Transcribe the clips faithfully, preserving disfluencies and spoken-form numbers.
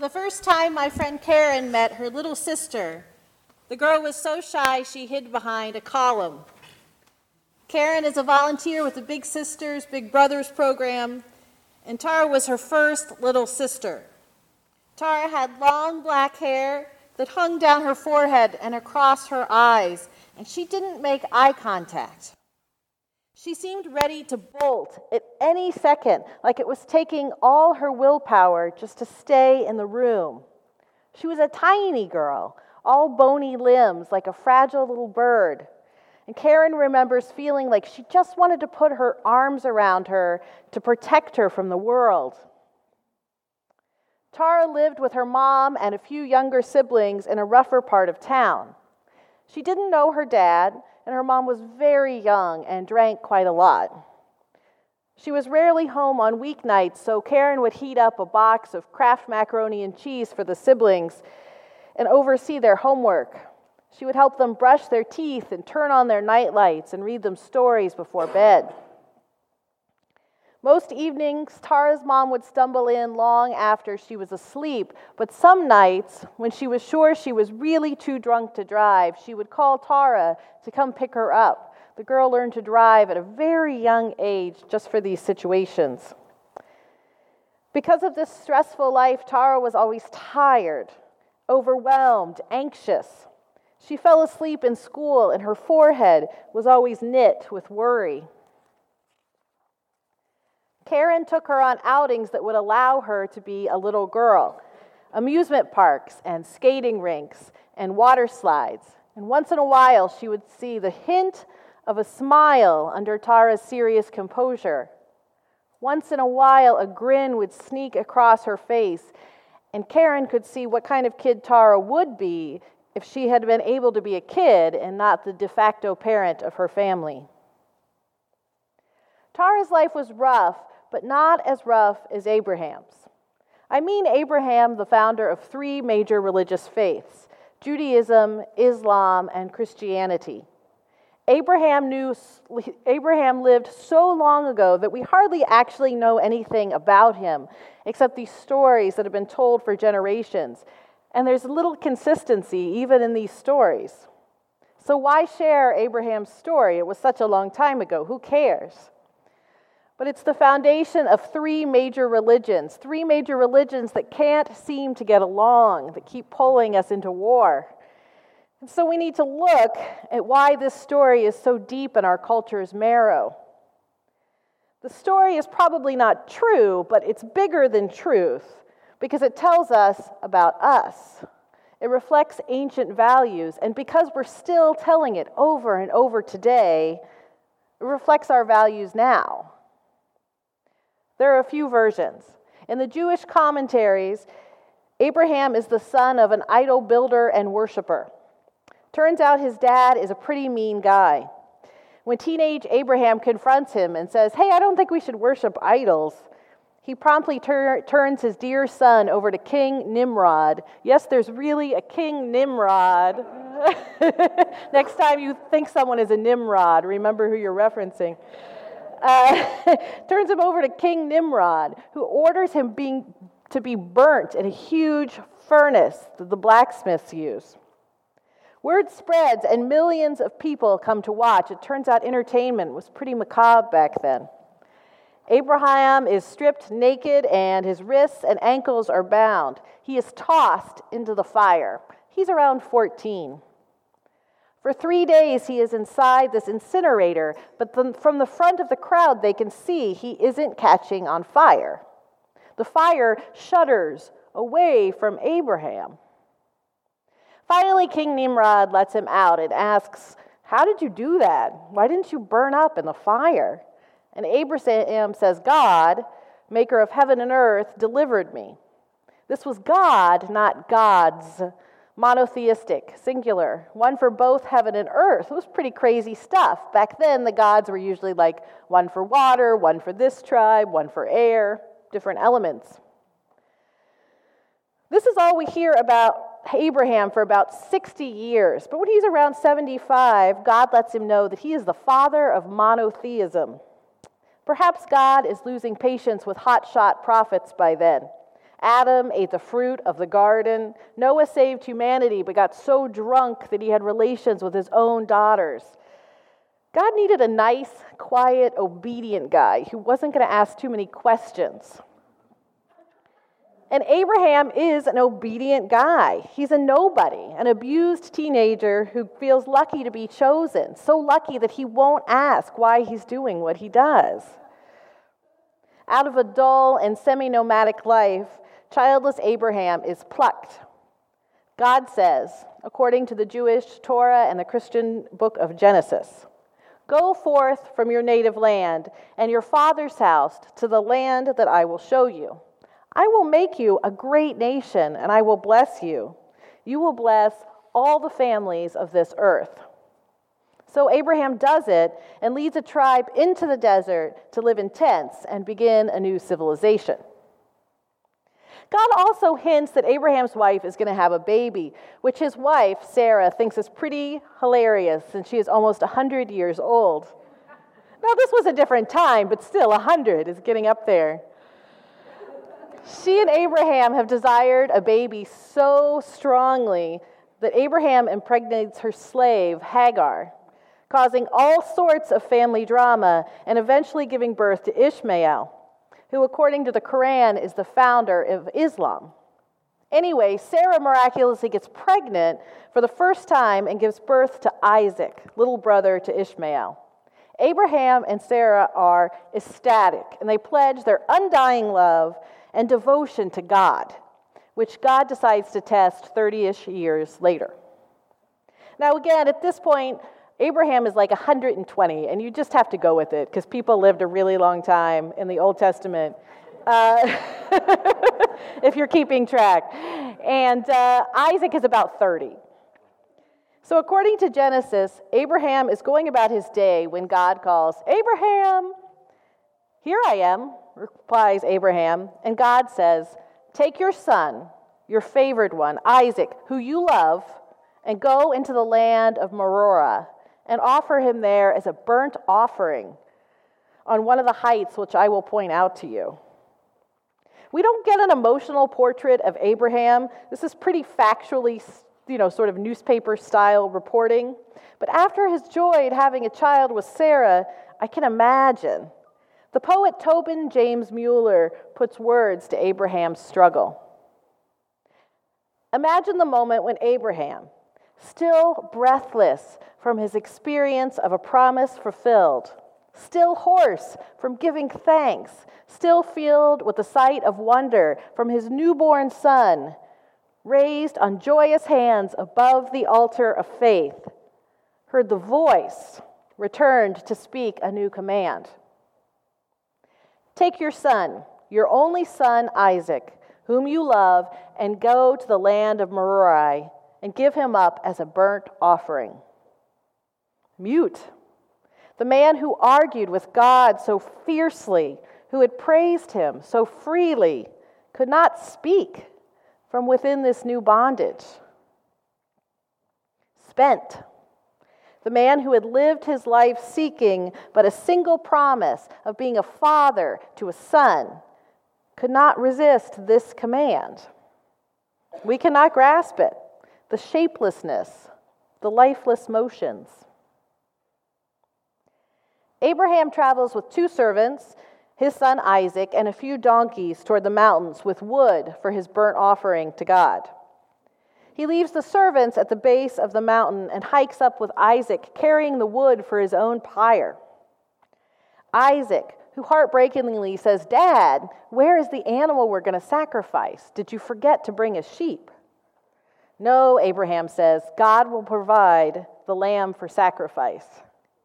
the first time my friend Karen met her little sister, the girl was so shy she hid behind a column. Karen is a volunteer with the Big Sisters, Big Brothers program, and Tara was her first little sister. Tara had long black hair that hung down her forehead and across her eyes, and she didn't make eye contact. She seemed ready to bolt at any second, like it was taking all her willpower just to stay in the room. She was a tiny girl, all bony limbs, like a fragile little bird. And Karen remembers feeling like she just wanted to put her arms around her to protect her from the world. Tara lived with her mom and a few younger siblings in a rougher part of town. She didn't know her dad, and her mom was very young and drank quite a lot. She was rarely home on weeknights, so Karen would heat up a box of Kraft macaroni and cheese for the siblings and oversee their homework. She would help them brush their teeth and turn on their night lights and read them stories before bed. Most evenings, Tara's mom would stumble in long after she was asleep, but some nights, when she was sure she was really too drunk to drive, she would call Tara to come pick her up. The girl learned to drive at a very young age just for these situations. Because of this stressful life, Tara was always tired, overwhelmed, anxious. She fell asleep in school, and her forehead was always knit with worry. Karen took her on outings that would allow her to be a little girl, amusement parks and skating rinks and water slides. And once in a while, she would see the hint of a smile under Tara's serious composure. Once in a while, a grin would sneak across her face, and Karen could see what kind of kid Tara would be if she had been able to be a kid and not the de facto parent of her family. Tara's life was rough, but not as rough as Abraham's. I mean Abraham, the founder of three major religious faiths, Judaism, Islam, and Christianity. Abraham knew Abraham lived so long ago that we hardly actually know anything about him, except these stories that have been told for generations. And there's little consistency even in these stories. So why share Abraham's story? It was such a long time ago. Who cares? But it's the foundation of three major religions, three major religions that can't seem to get along, that keep pulling us into war. And so we need to look at why this story is so deep in our culture's marrow. The story is probably not true, but it's bigger than truth because it tells us about us. It reflects ancient values, and because we're still telling it over and over today, it reflects our values now. There are a few versions. In the Jewish commentaries, Abraham is the son of an idol builder and worshiper. Turns out his dad is a pretty mean guy. When teenage Abraham confronts him and says, "Hey, I don't think we should worship idols," he promptly tur- turns his dear son over to King Nimrod. Yes, there's really a King Nimrod. Next time you think someone is a Nimrod, remember who you're referencing. Uh, turns him over to King Nimrod, who orders him being, to be burnt in a huge furnace that the blacksmiths use. Word spreads, and millions of people come to watch. It turns out entertainment was pretty macabre back then. Abraham is stripped naked, and his wrists and ankles are bound. He is tossed into the fire. He's around fourteen. For three days, he is inside this incinerator, but the, from the front of the crowd, they can see he isn't catching on fire. The fire shudders away from Abraham. Finally, King Nimrod lets him out and asks, "How did you do that? Why didn't you burn up in the fire?" And Abraham says, "God, maker of heaven and earth, delivered me." This was God, not gods. Monotheistic, singular, one for both heaven and earth. It was pretty crazy stuff. Back then, the gods were usually like one for water, one for this tribe, one for air, different elements. This is all we hear about Abraham for about sixty years. But when he's around seventy-five, God lets him know that he is the father of monotheism. Perhaps God is losing patience with hotshot prophets by then. Adam ate the fruit of the garden. Noah saved humanity but got so drunk that he had relations with his own daughters. God needed a nice, quiet, obedient guy who wasn't going to ask too many questions. And Abraham is an obedient guy. He's a nobody, an abused teenager who feels lucky to be chosen, so lucky that he won't ask why he's doing what he does. Out of a dull and semi-nomadic life, childless Abraham is plucked. God says, according to the Jewish Torah and the Christian book of Genesis, "Go forth from your native land and your father's house to the land that I will show you. I will make you a great nation, and I will bless you. You will bless all the families of this earth." So Abraham does it and leads a tribe into the desert to live in tents and begin a new civilization. God also hints that Abraham's wife is going to have a baby, which his wife, Sarah, thinks is pretty hilarious since she is almost one hundred years old. Now, this was a different time, but still, one hundred is getting up there. She and Abraham have desired a baby so strongly that Abraham impregnates her slave, Hagar, causing all sorts of family drama and eventually giving birth to Ishmael, who, according to the Quran, is the founder of Islam. Anyway, Sarah miraculously gets pregnant for the first time and gives birth to Isaac, little brother to Ishmael. Abraham and Sarah are ecstatic, and they pledge their undying love and devotion to God, which God decides to test thirty-ish years later. Now again, at this point, Abraham is like one hundred twenty, and you just have to go with it, because people lived a really long time in the Old Testament, uh, if you're keeping track. And uh, Isaac is about thirty. So according to Genesis, Abraham is going about his day when God calls, "Abraham!" "Here I am," replies Abraham, and God says, "Take your son, your favored one, Isaac, who you love, and go into the land of Moriah, and offer him there as a burnt offering on one of the heights which I will point out to you." We don't get an emotional portrait of Abraham. This is pretty factually, you know, sort of newspaper-style reporting. But after his joy at having a child with Sarah, I can imagine. The poet Tobin James Mueller puts words to Abraham's struggle. Imagine the moment when Abraham, still breathless from his experience of a promise fulfilled, still hoarse from giving thanks, still filled with the sight of wonder from his newborn son, raised on joyous hands above the altar of faith, heard the voice, returned to speak a new command. "Take your son, your only son Isaac, whom you love, and go to the land of Moriah, and give him up as a burnt offering." Mute. The man who argued with God so fiercely, who had praised him so freely, could not speak from within this new bondage. Spent. The man who had lived his life seeking but a single promise of being a father to a son could not resist this command. We cannot grasp it, the shapelessness, the lifeless motions. Abraham travels with two servants, his son Isaac, and a few donkeys toward the mountains with wood for his burnt offering to God. He leaves the servants at the base of the mountain and hikes up with Isaac, carrying the wood for his own pyre. Isaac, who heartbreakingly says, "Dad, where is the animal we're going to sacrifice? Did you forget to bring a sheep?" "No," Abraham says, "God will provide the lamb for sacrifice."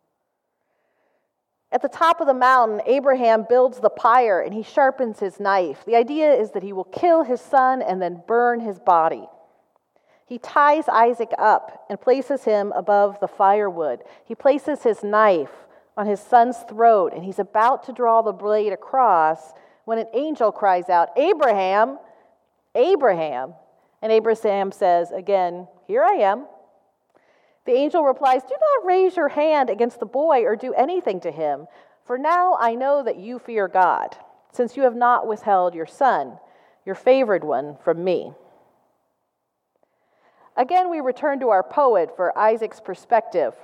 At the top of the mountain, Abraham builds the pyre and he sharpens his knife. The idea is that he will kill his son and then burn his body. He ties Isaac up and places him above the firewood. He places his knife on his son's throat, and he's about to draw the blade across when an angel cries out, "Abraham, Abraham." And Abraham says again, "Here I am." The angel replies, "Do not raise your hand against the boy or do anything to him, for now I know that you fear God, since you have not withheld your son, your favored one from me. Again, we return to our poet for Isaac's perspective.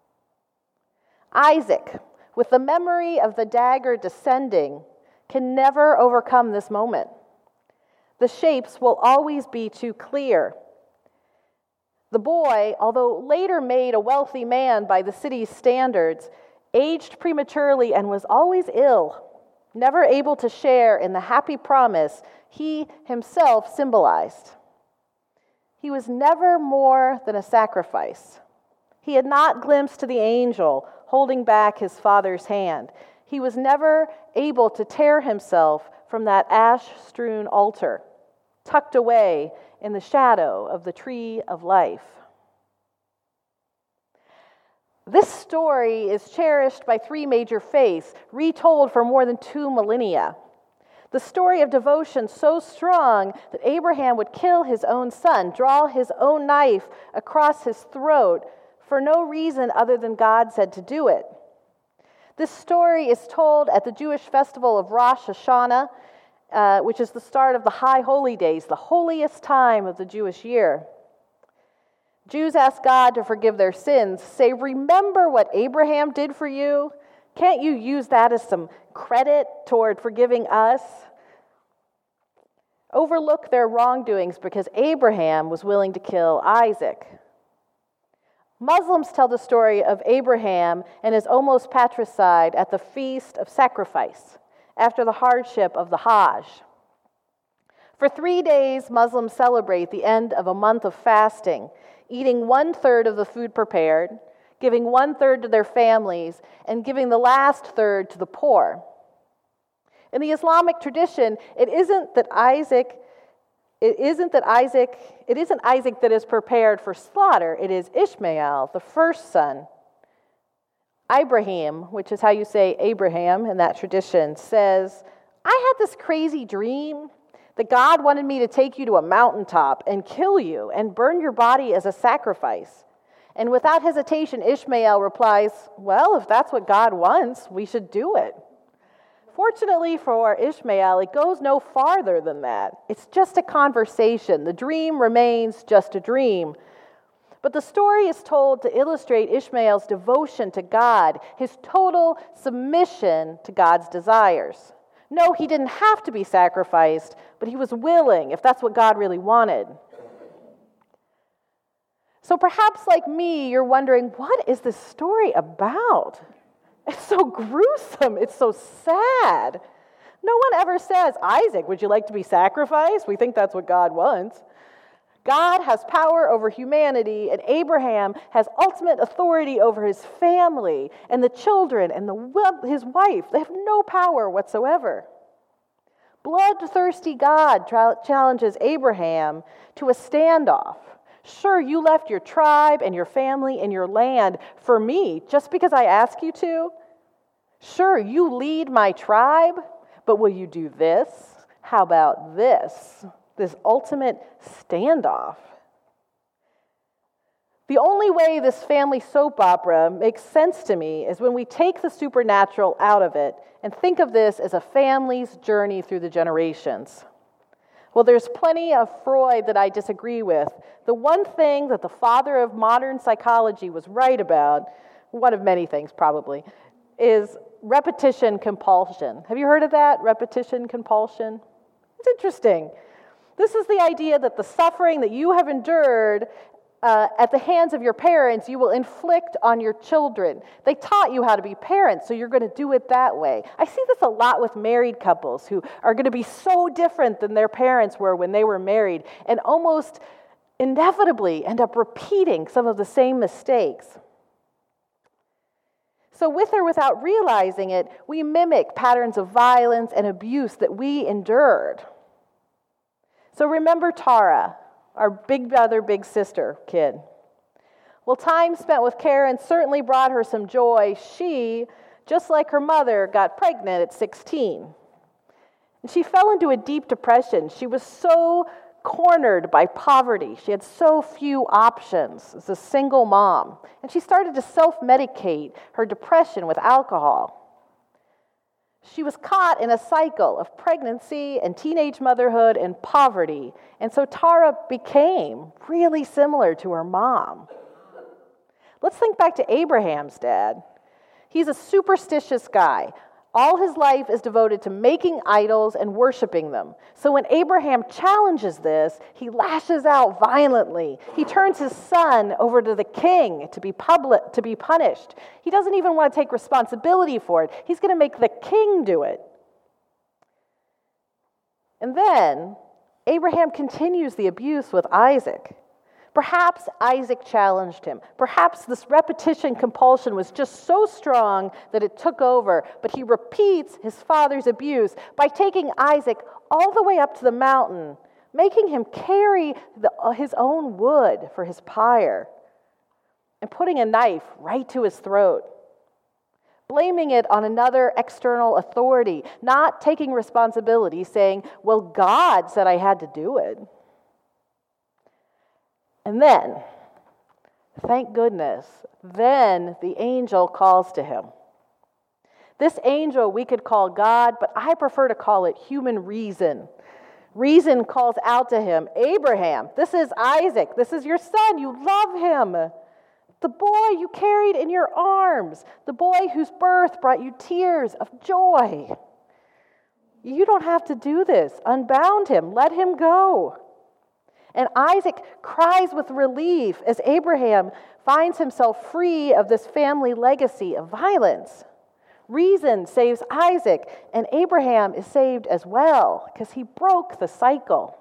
Isaac, with the memory of the dagger descending, can never overcome this moment. The shapes will always be too clear. The boy, although later made a wealthy man by the city's standards, aged prematurely and was always ill, never able to share in the happy promise he himself symbolized. He was never more than a sacrifice. He had not glimpsed the angel holding back his father's hand. He was never able to tear himself from that ash-strewn altar, tucked away in the shadow of the tree of life. This story is cherished by three major faiths, retold for more than two millennia. The story of devotion so strong that Abraham would kill his own son, draw his own knife across his throat for no reason other than God said to do it. This story is told at the Jewish festival of Rosh Hashanah, uh, which is the start of the High Holy Days, the holiest time of the Jewish year. Jews ask God to forgive their sins, say, "Remember what Abraham did for you? Can't you use that as some credit toward forgiving us?" Overlook their wrongdoings because Abraham was willing to kill Isaac. Muslims tell the story of Abraham and his almost patricide at the Feast of Sacrifice after the hardship of the Hajj. For three days, Muslims celebrate the end of a month of fasting, eating one-third of the food prepared, giving one-third to their families, and giving the last third to the poor. In the Islamic tradition, it isn't that Isaac, it isn't that Isaac, it isn't Isaac that is prepared for slaughter, it is Ishmael, the first son. Ibrahim, which is how you say Abraham in that tradition, says, "I had this crazy dream that God wanted me to take you to a mountaintop and kill you and burn your body as a sacrifice." And without hesitation, Ishmael replies, "Well, if that's what God wants, we should do it." Fortunately for Ishmael, it goes no farther than that. It's just a conversation. The dream remains just a dream. But the story is told to illustrate Ishmael's devotion to God, his total submission to God's desires. No, he didn't have to be sacrificed, but he was willing, if that's what God really wanted. So perhaps like me, you're wondering, what is this story about? It's so gruesome. It's so sad. No one ever says, "Isaac, would you like to be sacrificed? We think that's what God wants." God has power over humanity, and Abraham has ultimate authority over his family and the children and the, his wife. They have no power whatsoever. Bloodthirsty God tra- challenges Abraham to a standoff. Sure, you left your tribe and your family and your land for me just because I ask you to. Sure, you lead my tribe, but will you do this? How about this? This ultimate standoff. The only way this family soap opera makes sense to me is when we take the supernatural out of it and think of this as a family's journey through the generations. Well, there's plenty of Freud that I disagree with. The one thing that the father of modern psychology was right about, one of many things probably, is repetition compulsion. Have you heard of that? Repetition compulsion? It's interesting. This is the idea that the suffering that you have endured uh, at the hands of your parents, you will inflict on your children. They taught you how to be parents, so you're going to do it that way. I see this a lot with married couples who are going to be so different than their parents were when they were married, and almost inevitably end up repeating some of the same mistakes. So with or without realizing it, we mimic patterns of violence and abuse that we endured. So remember Tara, our big brother, big sister kid. Well, time spent with Karen certainly brought her some joy. She, just like her mother, got pregnant at sixteen. And she fell into a deep depression. She was so cornered by poverty. She had so few options as a single mom. And she started to self-medicate her depression with alcohol. She was caught in a cycle of pregnancy and teenage motherhood and poverty, and so Tara became really similar to her mom. Let's think back to Abraham's dad. He's a superstitious guy. All his life is devoted to making idols and worshiping them. So when Abraham challenges this, he lashes out violently. He turns his son over to the king to be public, to be punished. He doesn't even want to take responsibility for it. He's going to make the king do it. And then Abraham continues the abuse with Isaac. Perhaps Isaac challenged him. Perhaps this repetition compulsion was just so strong that it took over, but he repeats his father's abuse by taking Isaac all the way up to the mountain, making him carry the, uh, his own wood for his pyre, and putting a knife right to his throat, blaming it on another external authority, not taking responsibility, saying, well, God said I had to do it. And then, thank goodness, then the angel calls to him. This angel we could call God, but I prefer to call it human reason. Reason calls out to him, Abraham, this is Isaac, this is your son, you love him. The boy you carried in your arms, the boy whose birth brought you tears of joy. You don't have to do this. Unbound him, let him go. And Isaac cries with relief as Abraham finds himself free of this family legacy of violence. Reason saves Isaac, and Abraham is saved as well because he broke the cycle.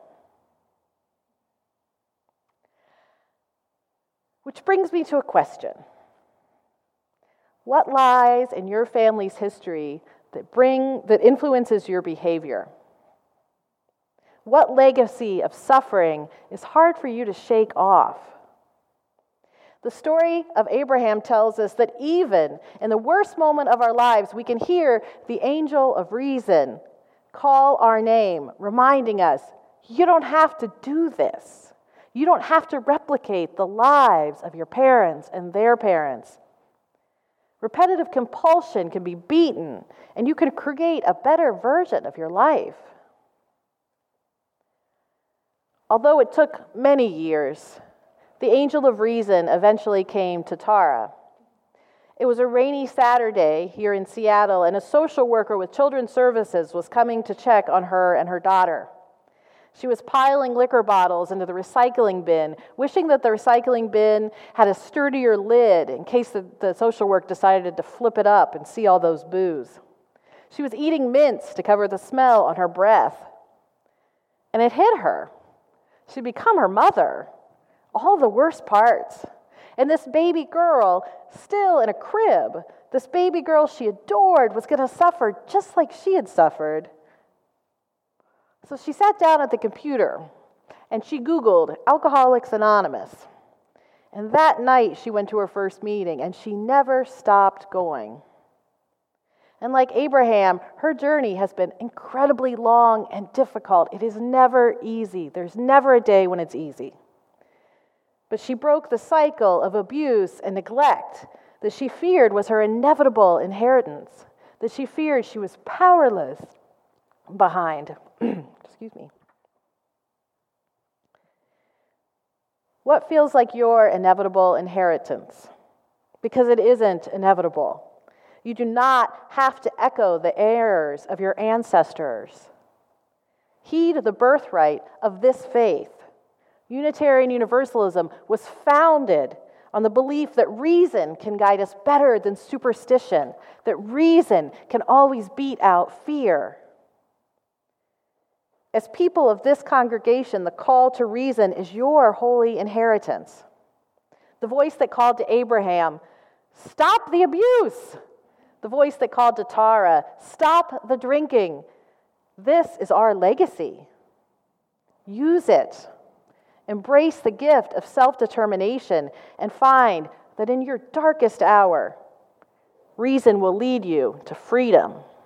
Which brings me to a question. What lies in your family's history that bring that influences your behavior? What legacy of suffering is hard for you to shake off? The story of Abraham tells us that even in the worst moment of our lives, we can hear the angel of reason call our name, reminding us, you don't have to do this. You don't have to replicate the lives of your parents and their parents. Repetitive compulsion can be beaten, and you can create a better version of your life. Although it took many years, the angel of reason eventually came to Tara. It was a rainy Saturday here in Seattle, and a social worker with Children's Services was coming to check on her and her daughter. She was piling liquor bottles into the recycling bin, wishing that the recycling bin had a sturdier lid in case the, the social worker decided to flip it up and see all those booze. She was eating mints to cover the smell on her breath. And it hit her. She'd become her mother. All the worst parts. And this baby girl, still in a crib, this baby girl she adored was going to suffer just like she had suffered. So she sat down at the computer and she Googled Alcoholics Anonymous. And that night she went to her first meeting and she never stopped going. And like Abraham, her journey has been incredibly long and difficult. It is never easy. There's never a day when it's easy. But she broke the cycle of abuse and neglect that she feared was her inevitable inheritance, that she feared she was powerless behind. Excuse me. What feels like your inevitable inheritance? Because it isn't inevitable. You do not have to echo the errors of your ancestors. Heed the birthright of this faith. Unitarian Universalism was founded on the belief that reason can guide us better than superstition, that reason can always beat out fear. As people of this congregation, the call to reason is your holy inheritance. The voice that called to Abraham, stop the abuse. The voice that called to Tara, stop the drinking. This is our legacy. Use it. Embrace the gift of self-determination and find that in your darkest hour, reason will lead you to freedom.